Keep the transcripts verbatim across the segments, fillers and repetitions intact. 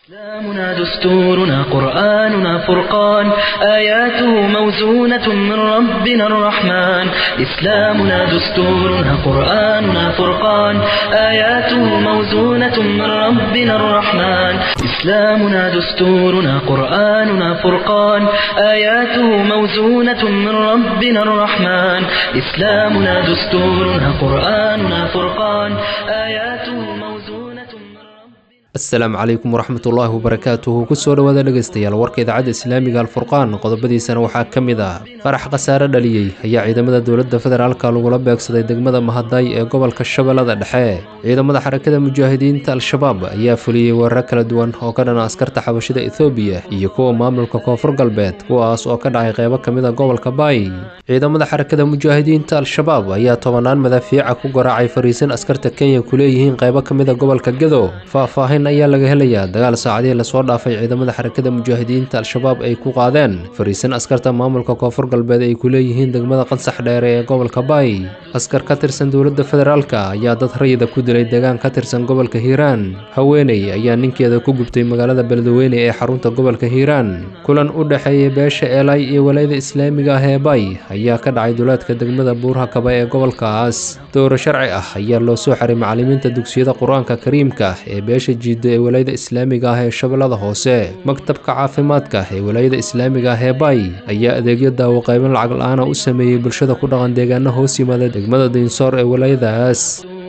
إسلامنا دستورنا قرآننا فرقان آياته موزونة من ربنا الرحمن إسلامنا دستورنا قرآننا فرقان آياته موزونة من ربنا الرحمن إسلامنا دستورنا قرآننا فرقان آياته موزونة من ربنا الرحمن إسلامنا دستورنا قرآننا فرقان آياته موزونة من ربنا asalaamu calaykum waraxmatullaahi wabarakaatuhu kusoo dhawaada dhegaystayaal warka idaacadda islaamiga alfurqaan qodobadiisana waxaa ka mid ah qarax khasaare dhaliyey ayaa ciidamada dowladda federaalka lagula beegsaday degmada mahadaay ee gobolka shabeellada dhexe ciidamada xarakada mujaahidiinta al-shabaab ayaa fuliyey weeraro kala duwan oo ka dhana askarta xabashida ethoobiya iyo kuwa maamulka koonfur galbeed kuwaas oo ka dhacay qeybo ka mid a gobolka baay ciidamada xarakada mujaahidiinta al-shabaab ayaa tobanaan madaafiica ku garaacay fariisin askarta kenya ku leeyihiin qeybo ka mid a gobolka gedo faahfaahin ayaa laga helayaa dagaal saacadihii lasoo dhaafay ciidamada xarakada mujaahidiinta al-shabaab ay ku qaadeen fariisin askarta maamulka koonfur galbeed ay ku leeyihiin degmada qansax dheere ee gobolka baay askar ka tirsan dowladda federaalka ayaa dad rayida ku dilay deegaan ka tirsan gobolka hiiraan haweeney ayaa ninkeeda ku gubtay magaalada beledweyne ee xarunta gobolka hiiraan kulan u dhexeeyay beesha eelay iyo walayada islaamiga ah ee baay ayaa ka dhacay duleedka degmada buurhakaba ee gobolkaas dowro sharci ah ayaa loo soo xiray macallimiinta dugsiyada qur-aanka kariimka ee beesha ee walayada islaamiga ah ee shabeellada hoose maktabka caafimaadka ee walayada islaamiga ah ee baay ayaa adeegyo daawo qaybin lacag la-aana u sameeyey bulshada ku dhaqan deegaano hoos yimaada degmada diinsoor ee walayadaas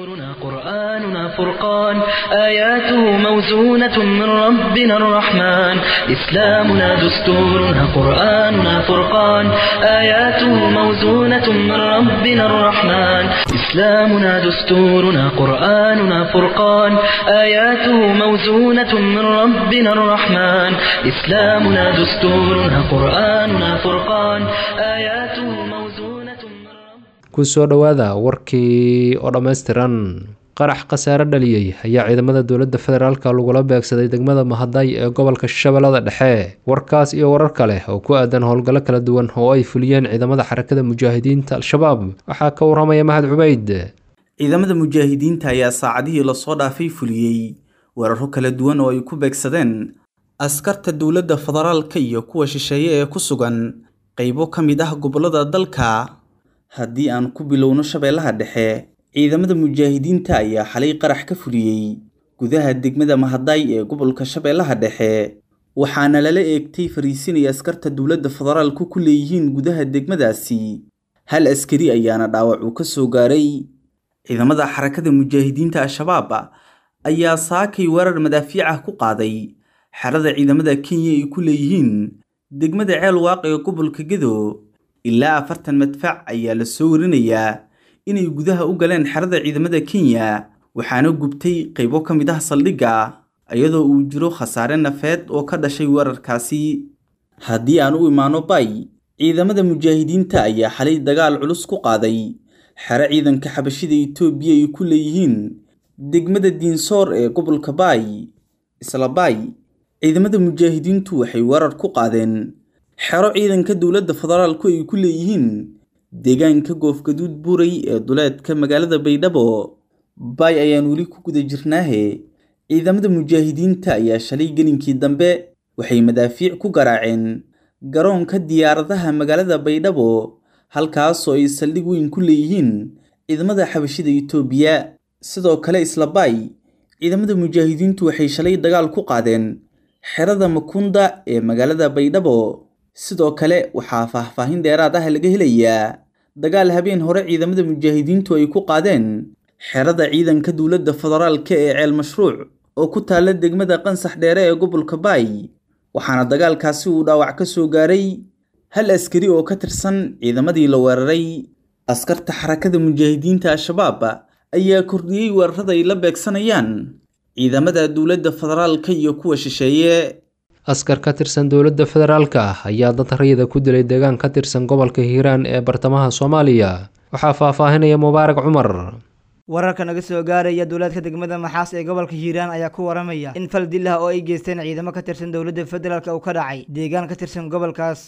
قرآننا فرقان آياته موزونة من ربنا الرحمن إسلامنا دستورنا قرآننا فرقان آياته موزونة من ربنا الرحمن إسلامنا دستورنا قرآننا فرقان آياته موزونة من ربنا الرحمن إسلامنا دستورنا قرآننا فرقان آياته موزونة من ربنا kusoo dhawaada warkii oo dhammaystiran qarax khasaare dhaliyey ayaa ciidamada dowladda federaalka lagula beegsaday degmada mahadaay ee gobolka shabeellada dhexe warkaas iyo warar kale oo ku aadan howlgallo kala duwan oo ay fuliyeen ciidamada xarakada mujaahidiinta al-shabaab waxaa ka waramaya mahad cubayd ciidamada mujaahidiinta ayaa saacadihii lasoo dhaafay fuliyey weeraro kala duwan oo ay ku beegsadeen askarta dowladda federaalka iyo kuwa shisheeye ee ku sugan qaybo ka mid ah gobollada dalka haddii aan ku bilowno shabeellaha dhexe ciidamada mujaahidiinta ayaa xalay qarax ka fuliyey gudaha degmada mahadaay ee gobolka shabeellaha dhexe waxaana lala eegtay fariisinaya askarta dowladda federaalku ku leeyihiin gudaha degmadaasi hal askari ayaana dhaawac uu ka soo gaaray ciidamada xarakada mujaahidiinta al-shabaab ayaa saakay weerar madaafiic ah ku qaaday xerada ciidamada kenya ay ku leeyihiin degmada ceel waaq ee gobolka gedo ilaa afartan madfac ayaa la soo warinayaa inay gudaha u galeen xerada ciidamada kenya waxaana gubtay qaybo ka mid ah saldhigga iyadoo uu jiro khasaare nafeed oo ka dhashay weerarkaasi haddii aan u imaano bay ciidamada mujaahidiinta ayaa xalay dagaal culus ku qaaday xero ciidanka xabashida itoobiya ay ku leeyihiin degmada diinsoor ee gobolka baay isla baay ciidamada mujaahidiintu waxay weerar ku qaadeen xero ciidanka dowladda federaalku ay ku leeyihiin deegaanka goofgaduud buuray ee duleedka magaalada baydhabo baay ayaan weli ku guda jirnaahe ciidamada mujaahidiinta ayaa shalay gelinkii dambe waxay madaafiic ku garaaceen garoonka diyaaradaha magaalada baydhabo halkaasoo ay saldhig weyn ku leeyihiin ciidamada xabashida itoobiya sidoo kale isla baay ciidamada mujaahidiintu waxay shalay dagaal ku qaadeen xerada makunda ee magaalada baydhabo sidoo kale waxaa faahfaahin dheeraad ah laga helayaa dagaal habeen hore ciidamada mujaahidiintu ay ku qaadeen xerada ciidanka dowladda federaalka ee ceel mashruuc oo ku taalla degmada qansax dheere ee gobolka baay waxaana dagaalkaasi uu dhaawac ka soo gaaray hal askari oo ka tirsan ciidamadii la weeraray askarta xarakada mujaahidiinta al-shabaab ayaa kordhiyey weerarada ay la beegsanayaan ciidamada dowladda federaalka iyo kuwa shisheeye askar ka tirsan dowladda federaalka ayaa dad rayida ku dilay deegaan ka tirsan gobolka hiiraan ee bartamaha soomaaliya waxaa faahfaahinaya mubaarak cumar wararka naga soo gaaraya dowladka degmada maxaas ee gobolka hiiraan ayaa ku waramaya in fal dil ah oo ay geysteen ciidamo ka tirsan dowladda federaalka uu ka dhacay deegaan ka tirsan gobolkaas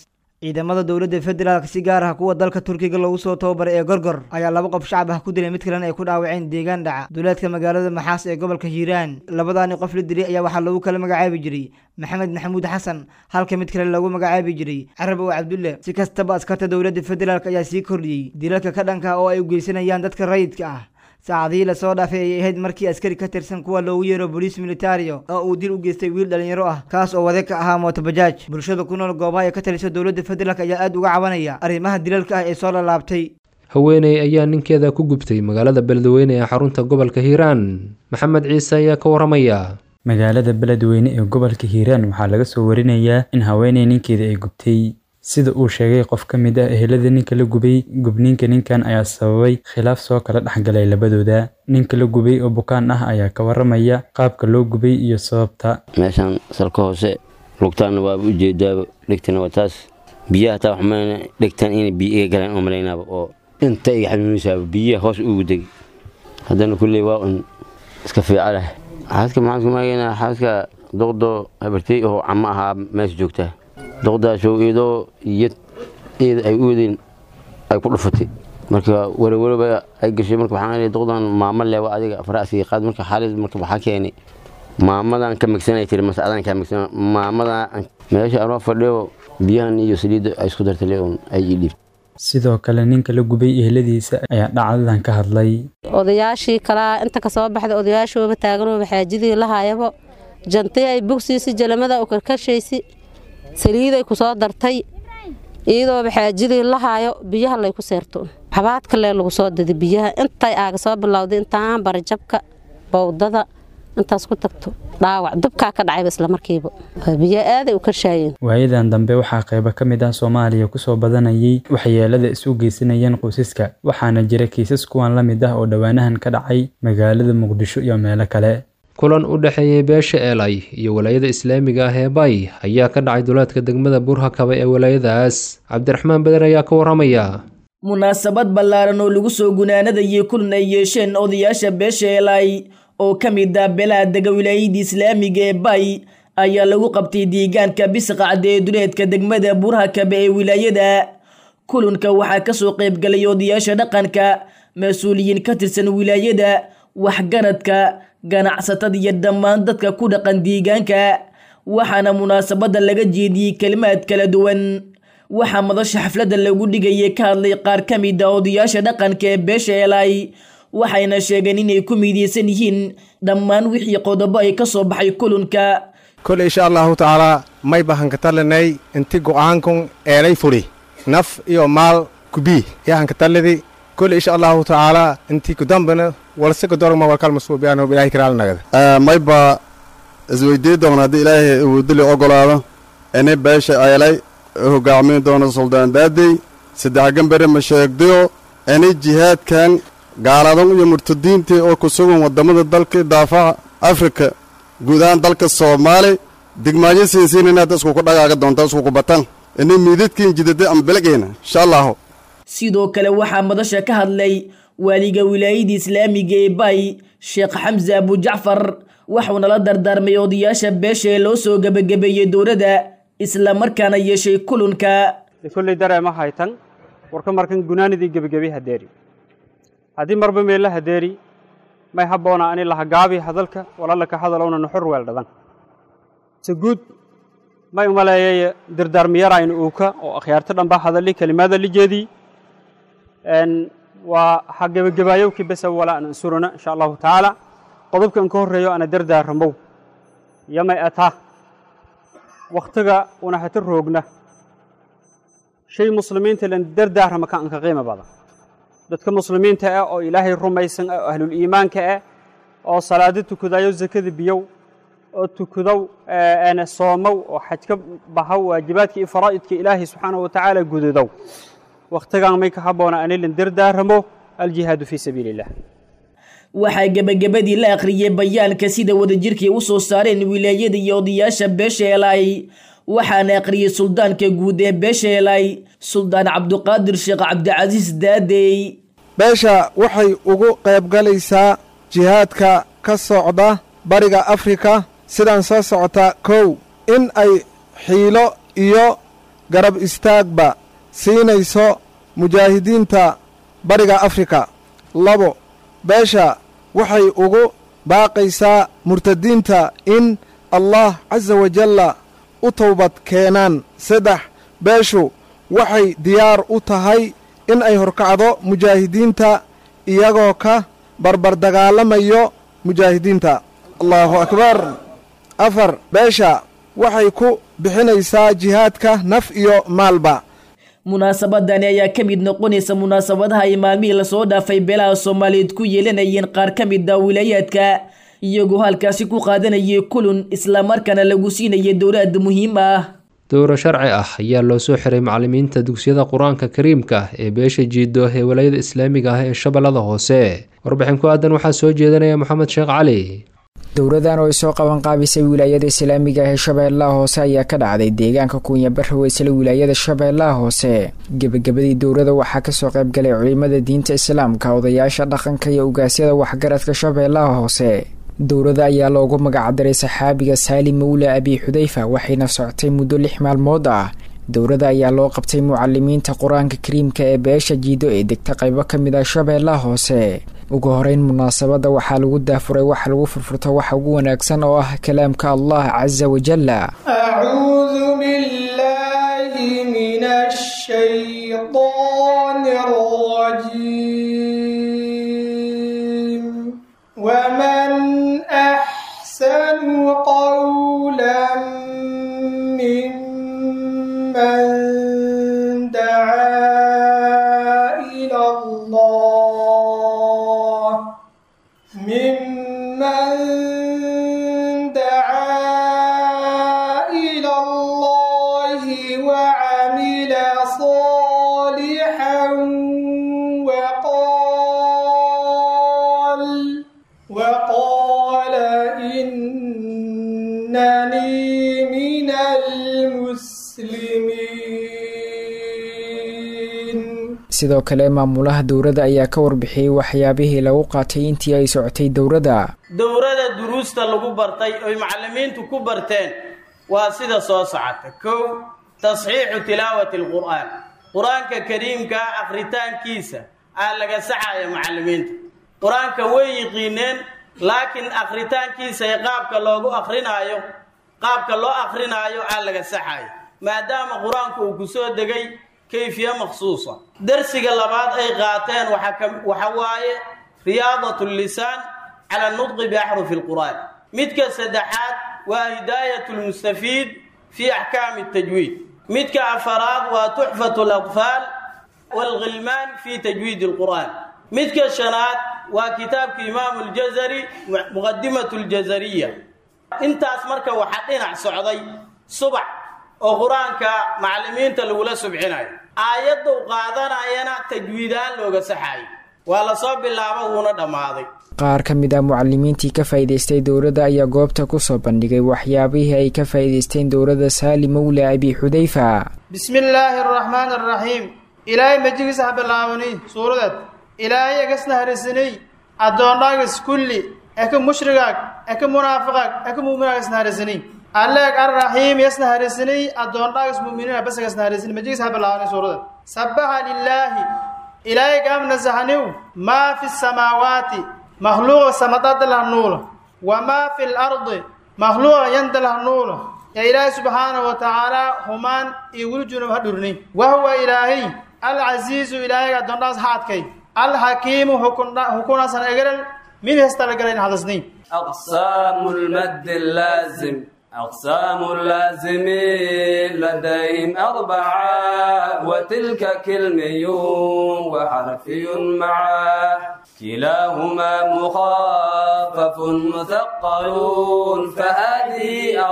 ciidamada dowladda federaalka si gaar ah kuwa dalka Turkiga lagu soo tababaray ee Gorgor ayaa laba qof shacab ah ku dilay mid kalena ay ku dhaawaceen deegaan dhaca duleedka magaalada Maxaas ee gobolka Hiiraan labadaani qof la dilay ayaa waxaa lagu kala magacaabi jiray Maxamed Maxamuud Xasan halka mid kale lagu magacaabi jiray Carabow Cabdulle si kastaba askarta dowladda federaalka ayaa sii kordhiyay dilalka ka dhanka ah oo ay u geysanayaan dadka rayidka ah saacadii la soo dhaafay ay ahayd markii askari ka tirsan kuwa loogu yeero booliis militario oo uu dil u geystay wiil dhalinyaro ah kaas oo wada ka ahaa mooto bajaaj bulshada ku nool goobaha ka taliso dowladda federaalka ayaa aad uga cabanaya arrimaha dilalka ah ee soo laabtay haweeney ayaa ninkeeda ku gubtay magaalada Beledweyne ee xarunta gobolka Hiiraan maxamed ciise ayaa ka waramaya magaalada Beledweyne ee gobolka Hiiraan waxaa laga soo warinayaa in haweeney ninkeeda ay gubtay sida uu sheegay qof ka mid ah ehelada ninka la gubay gubniinka ninkan ayaa sababay khilaaf soo kala dhaxgalay labadooda ninka la gubay oo bukaan ah ayaa ka waramaya qaabka loo gubay iyo sababta meeshan salka hoose lugtaan waa u jeedaa dhigtana waa taas biyaha taa waxmaan dhigtaan in biyo galaan oo maleynaba oo inta ay xanuunaysaa biyaha hoos ugu deg hadana kulli waa un iska fiicalahay xaaska maxaan ku maagayna xaaska doqdo habartay oo ama aha meesha joogta doqdaas oo ido iyo iyada ay u wadeen ay ku dhufatay marka warwalba ay gashay marka waxaan leeyahay doqdan maama leewa adiga faraasi qaad marka xaalad marka waxa keenay maamadan ka migsanay tir mas'adan ka migsan maamada meesha aan fadhiyo biyahan iyo saliid ay isku dartay leeyon ay yidhi sidoo kale ninka la gubay eheladiisa ayaa dhacdadan ka hadlay odayaashii kala inta ka soo baxday odayaashooba taagan oo xaajidii la haayabo jantay ay bogsiisi jalamada oo karkashaysi saliiday ku soo dartay iyadoo xaajidii la haayo biyaha lay ku seerto xabaad kale lagu soo daday biyaha intay aaga soo bilowday intaan barjabka bawdada intaas ku tagto dhaawac dubka ka dhacay isla markiiba biyo aad ay u karshaayeen waayadan dambe waxaa qayb ka mid ah Soomaaliya ku soo badanayay waxyeelada isu geysanayeen qoysaska waxaana jira kiisas kuwan la mid ah oo dhawaanahan ka dhacay magaalada Muqdisho iyo meelo kale kulan u dhaxeeyay beesha Eelay iyo walaayada Islaamiga ah ee Bay ayaa ka dhacay duleedka degmada Burhakaba ee walaayadaas Cabdiraxmaan Badar ayaa ka waramaya munaasabad ballaaran oo lagu soo gunaanadayay kulan ay yeesheen odayaasha beesha Eelay oo kamid ah beelaha wilaayada Islaamiga ee Bay ayaa lagu qabtay deegaanka Bisqacad ee duleedka degmada Burhakaba ee wilaayada kulanka waxaa ka soo qayb galay odayaasha dhaqanka mas'uuliyiin ka tirsan wilaayada waxgaradka ganacsatada iyo dhammaan dadka ku dhaqan deegaanka waxaana munaasabada laga jeediyay kalimaad kala duwan waxa madasha xafladda lagu dhigay ka hadlay qaar kamid ah odayaasha dhaqanka ee beesha Eelay waxayna sheegeen inay ku mideysan yihiin dhammaan wixii qodobo ay ka soo baxay kulanka kul insha Allah ta'ala may bahan ka talanay intii go'aankun Eelay furi naf iyo maal kubi yahan ka taladi kul insha Allah ta'ala intii ku dambana walse ka dorma wal kalma soo biyano ilaahay karaal nagada may ba isweydiin doonaa ilaahay uu dili ogolaado inay beesha Eelay hogaamin doono suldaan daaday saddex gambare ma sheegdo inay jihaadkan gaaladan iyo murtadiinta oo ku sugan wadamada dalka daafaca Afrika guudaan dalka Soomaali digmaayo siisiinina dadku ku dhagaaga doonta isku ku batan inay miidadkiin jidada am bilgeena insha Allah sidoo kale waxa madasha ka hadlay waliga wilaayada Islaamiga ee Bay Sheekh Hamza Abu Jaafar waxaana la dardaarmay odayaasha beesha loo soo gabagabeeyay dowladda isla markaana yeeshay kulanka kulli dareema haytan warka markan gunaanidii gabagabi hadeeri hadii marba meel hadeeri may haboona ani la hagaabi hadalka walaala ka hadalowna nuxur weeldadan saguud may umaleeyay dardaarmiyaraan uu ka oo akhyaarta dhanba hadalli kalimaada li jeedi en waa xagabagabayo ki bas wala aan suruna insha Allah taala qodobkan ka horeeyo ana dardaarmo yamay ata waqtiga una hata roogna shay muslimiinta lan dardaarma ka an ka qiimo badan dadka muslimiinta ah oo ilaahay rumaysan ah ahlul iimaanka ah oo salaada tukadayo zakada biyow oo tukadow ana soomow oo xajka bahaw waajibaadka iyo faraa'idka ilaahay subhanahu wa ta'ala gududow waqtigan may ka haboona aan ilin dardaarmo الجهاد في سبيل الله waxaa gabagabadii la akhriyay bayaanka sida wadajirkii u soo saareen wilaayada iyo odayaasha beesha Eelay waxaana akhriyay suldaanka guud ee beesha Eelay suldaan Cabduqaadir Sheekh Cabdicasiis Daadey beesha waxay ugu qayb galaysaa jihaadka ka socda bariga Afrika sidaan soo socota kow in ay xiilo iyo garab istaagba siinayso mujaahidiinta bariga afrika. labo beesha waxay ugu baaqaysaa murtadiinta in allah casa wajalla u towbad keenaan. saddex beeshu waxay diyaar u tahay in ay horkacdo mujaahidiinta iyagoo ka barbar dagaalamayo mujaahidiinta. allaahu akbar. afar beesha waxay ku bixinaysaa jihaadka naf iyo maalba. munaasabadani ayaa ka mid noqonaysa munaasabadaha ay maalmihii lasoo dhaafay beelaha soomaaliyeed ku yeelanayeen qaar ka mid ah wilaayaadka iyagoo halkaasi ku qaadanayay kulun islamarkaana lagu siinayay dowlad muhiim ah. dowro sharci ah ayaa loo soo xiray macallimiinta dugsiyada qur-aanka kariimka ee beesha jiido ee walaayada islaamiga ah ee shabeellada hoose. warbixin ku aadan waxaa soo jeedanaya maxamed sheekh cali. dowradan oo ay soo qaban qaabisay wilaayada islaamiga ah ee shabeellaha hoose ayaa ka dhacday deegaanka kuunya barrow isla wilaayada shabeellaha hoose. gebagabadii dowrada waxaa kasoo qayb galay culimada diinta islaamka, odayaasha dhaqanka iyo ugaasyada waxgaradka shabeellaha hoose. dowrada ayaa loogu magacdaray saxaabiga saalim mawla abi xudayfa waxayna socotay muddo lix maalmood ah. dowrada ayaa loo qabtay mucalimiinta qur-aanka kariimka ee beesha jiido ee degta qaybo ka mid ah shabeellaha hoose. ugu horeyn munaasabada waxaa lagu daafuray wax lagu furfurto waxa ugu wanaagsan oo ah kalaamka allah casa wajalla. acuudu billaahi minash shaytaanir rajiim. waman axsanu qawlan mimman dacaa ila allah ممن دعا إلى الله وعمل صالحا وقال وقال إنني من المسلمين. sidoo kale maamulaha dowrada ayaa ka warbixiyey waxyaabihii lagu qaatay intii ay socotay dowrada. dowrada duruusta lagu bartay oy macallimiintu ku barteen waa sida soo socota. kow tasxiixu tilaawati alqur'aan, qur-aanka kariimka akhritaankiisa aa laga saxaya macallimiinta. qur-aanka way yiqiineen laakiin akhritaankiisa ee qaabka loogu akrinaayo qaabka loo akrinaayo aa laga saxaya maadaama qur-aanku uu ku soo degay kayfiya makhsuusa. darsiga labaad ay qaateen waxa waaye riyaadatu lisaan cala nutqi biaxrufi alqur'aan. midka saddexaad waa hidaayatu lmustafiid fi axkaami tajwiid. midka afaraad waa tuxfatu alatfaal waalghilmaan fi tajwiid alqur'aan. midka shanaad waa kitaabka imaamu aljazari muqadimatu aljazariya. intaas marka waxaa dhinac socday subax oo qur-aanka macallimiinta lagula subcinayo, aayadda u qaadanayana tajwiidaan looga saxayo. waa lasoo bilaabo wuuna dhammaaday. qaar ka mid ah mucalimiintii ka faa'iidaystay dowrada ayaa goobta kusoo bandhigay waxyaabihii ay ka faa'iidaysteen dowrada saalim mawla abi xudayfa. bismi illaahi araxmaan araxiim. ilaahay majigiisa ha bilaabani suuradeed. ilaahay egasna harisanay addoondhaagis kulli eka mushrigaag eka munaafiqaag eka mu'minaag isna harisanay alleeg arraxiim yasna harisanay addoondhaagis mu'miniina basagasna harisanay majigiisa ha bilaabani suuradeed. sabbaha lilaahi ilaahay gaamna sahaniw maa fi samaawaati makhluuqa samadada lah nuula wamaa fi lardi makhluuqa yanda lah nuula ya ilaahay subxaanahu wa tacaala humaan iyo weli junub ha dhurnay. wahuwa ilaahay alcasiizu ilaahay addoondhaas ha adkay alxakiimu hukunaasan egeral mid hestalagalayn hadasnay. aqsaamu lmaddi laazim أقسام اللازم لديهم أربعة وتلك كلمي وحرفي معه كلاهما مخفف مثقل فهذه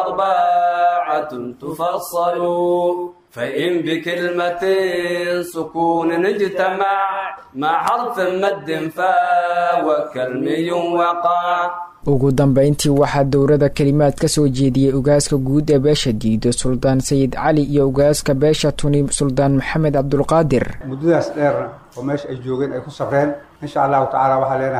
أربعة تفصل فإن بكلمة سكون اجتمع مع حرف مد فهو كلمي وقع. ugu dambeyntii waxaa dowrada kelimaad ka soo jeediyey ugaaska guud ee beesha diido suldaan sayid cali iyo ugaaska beesha tuni suldaan maxamed cabdulqaadir. muddadaas dheer oo meesha ay joogeen ay ku safreen insha allahu tacaala waxaa leenahay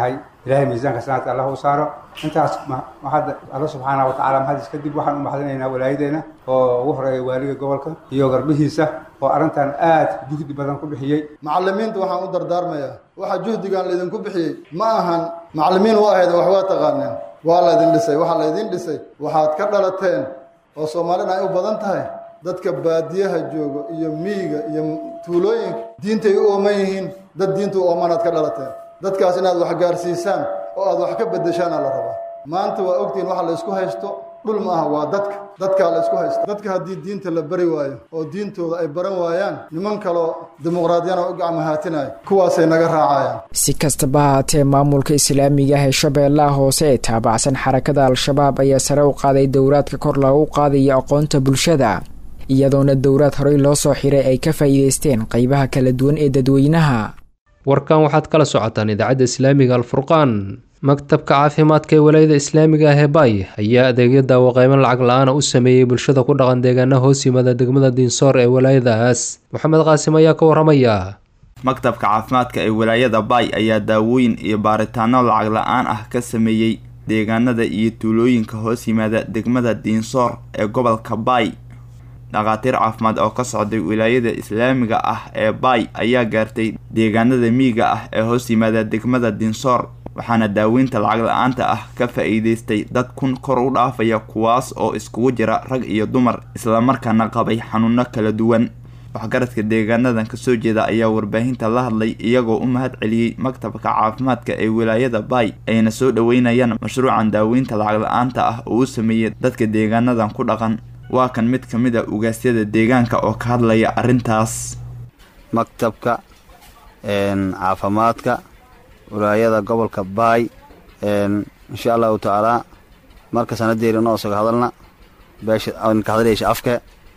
ilaahay miisaanka sanaadka allah u saaro intaas mahad alla subxaana wa tacaala mahadis kadib waxaan u mahadinaynaa walaayadeena oo ugu horeeya waaliga gobolka iyo garbihiisa oo arrintan aad juhdi badan ku bixiyey macallimiinta waxaan u dardaarmayaa waxa juhdigan laydinku bixiyey ma ahan macallimiin u ahayd wax waa taqaaneen waa laydin dhisay waxaa laydin dhisay waxaad ka dhalateen oo soomaalina ay u badan tahay dadka baadiyaha jooga iyo miyiga iyo tuulooyinka diintay u ooman yihiin dad diinta u oomanaad ka dhalateen dadkaas inaad wax gaarsiisaan oo aad wax ka beddeshaana la rabaa maanta waa ogtihiin waxa la isku haysto dhul ma aha waa dadka dadkaa la isku haysto dadka haddii diinta la bari waayo oo diintooda ay baran waayaan niman kaloo dimuqraadiyana u gacmahaatinaya kuwaasay naga raacayaan si kastaba haatee maamulka islaamiga ah ee shabeellaha hoose ee taabacsan xarakada al-shabaab ayaa sare u qaaday dowraadka kor loogu qaadayo aqoonta bulshada iyadoona dowraad horey loo soo xiray ay ka faa'iidaysteen qaybaha kala duwan ee dadweynaha warkan waxaad kala socotaan idaacadda islaamiga alfurqaan maktabka caafimaadka ee walaayada islaamiga ah ee baay ayaa adeegyo daawo qayban lacag la-aana u sameeyey bulshada ku dhaqan deegaana hoos yimaada degmada diinsoor ee walaayadaas maxamed qaasim ayaa ka waramaya maktabka caafimaadka ee walaayada baay ayaa daawooyin iyo baaritaano lacag la-aan ah ka sameeyey deegaanada iyo tuulooyinka hoos yimaada degmada diinsoor ee gobolka baay dhaqaatiir caafimaad oo ka socday wilaayada islaamiga ah ee baay ayaa gaartay deegaanada miyiga ah ee hoos yimaada degmada diinsoor waxaana daaweynta lacag la-aanta ah ka faa'iidaystay dad kun kor u dhaafaya kuwaas oo iskugu jira rag iyo dumar islamarkaana qabay xanuuno kala duwan waxgaradka deegaanadan kasoo jeeda ayaa warbaahinta la hadlay iyagoo u mahad celiyey maktabka caafimaadka ee wilaayada baay ayna soo dhaweynayaan mashruucan daaweynta lacag la-aanta ah oo u sameeyey dadka deegaanadan ku dhaqan waa kan mid ka mid a ugaasyada deegaanka oo ka hadlaya arrintaas maktabka caafimaadka wilaayada gobolka baay insha allahu tacaalaa marka sanadeeri noo isaga hadalna beesha ka hadlaysa afka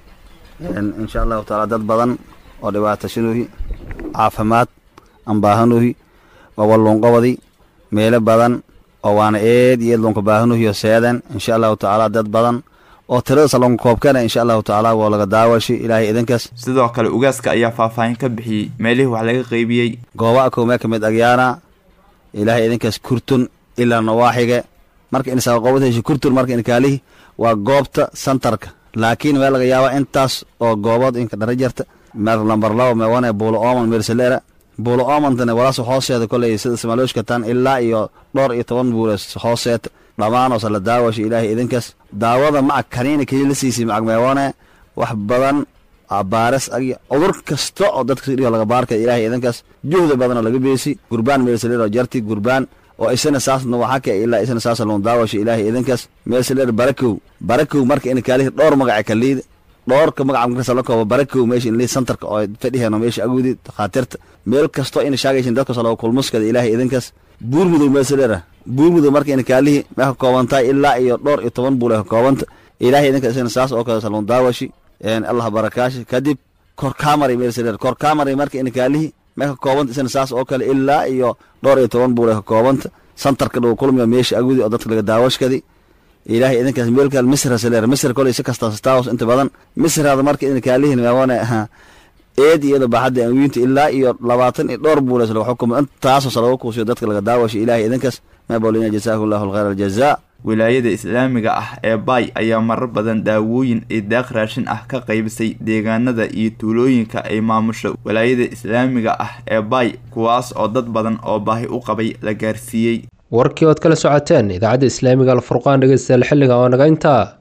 insha allahu tacaala dad badan oo dhibaatashadoohi caafimaad aan baahanuhi waa walluunqobadi meelo badan oo waana eed iyo luunka baahanuhi oo seedan insha allahu tacaala dad badan oo tirada salonka koobkana insha allahu tacaala waa laga daawashi ilaahay idinkaas sidoo kale ugaaska ayaa faahfaahin ka bixiyey meelihii wax laga qaybiyey gooba koomee ka mid agyaana ilaahay idinkaas kurtun ilaa nawaaxiga marka insaa qoobadaysa kurtun marka inkaalihi waa goobta santarka laakiin meel laga yaaba intaas oo goobood inka dhara jarta meel lambar labo meewane buulo ooman meersalera buulo oomantana walaas hooseeda koley sida samaalooshka tan ilaa iyo dhowr iyo toban buules hooseeta dhammaanoose la daawasha ilaahay idinkaas daawada maca kaniina keliya la siisay macag meewane wax badan abaares ag cudur kasta oo dadka sidhigo laga baarkay ilaahay idinkaas juhda badanoo laga beesi gurbaan meersalero jarti gurbaan oo isana saasna waxaa ka ilaa isana saasa loon daawasha ilaahay idinkaas meersaler barakow barakow marka in kaalihi dhowr magaca kaliida dhowrka magaca markasa la koobo barakow meesha inlii santarka oo fadhiheeno meesha agudi dhakhaatiirta meel kastoo ina shaagaysin dadkaso laga kulmuskada ilaahay idinkaas buurmudow meersalera buurmudow marka ina kaalihi may ka koobantahay ilaa iyo dhowr iyo toban buule ka koobanta ilaahay idinkaas isana saas oo kale saloon daawashi allah barakaashi kadib korkaamari meersaler korkaamari marka ina kaalihi may ka koobanta isana saas oo kale ilaa iyo dhowr iyo toban buule ka koobanta santarka dhow kulmiya meesha agudi oo dadka laga daawashkadi ilaahay idinkaas meelkaal misra saler misra koley si kasta staws inta badan misraada marka ina kaalihin meewane eed iyada baaxadda anwiinta ilaa iyo labaatan iyo dhowr buules laga xukumo intaasoo salago kuusiyo dadka laga daawashay ilaahay idinkaas maabolina jasaahu llahu alkhayr aljazaa wilaayada islaamiga ah ee baay ayaa marar badan daawooyin iyo daaq raashin ah ka qaybisay deegaanada iyo tuulooyinka ay maamusho wilaayada islaamiga ah ee baay kuwaas oo dad badan oo baahi u qabay la gaarsiiyey warkii ood kala socoteen idaacadda islaamiga alfurqaan dhegeystayaal xilliga oo naga intaa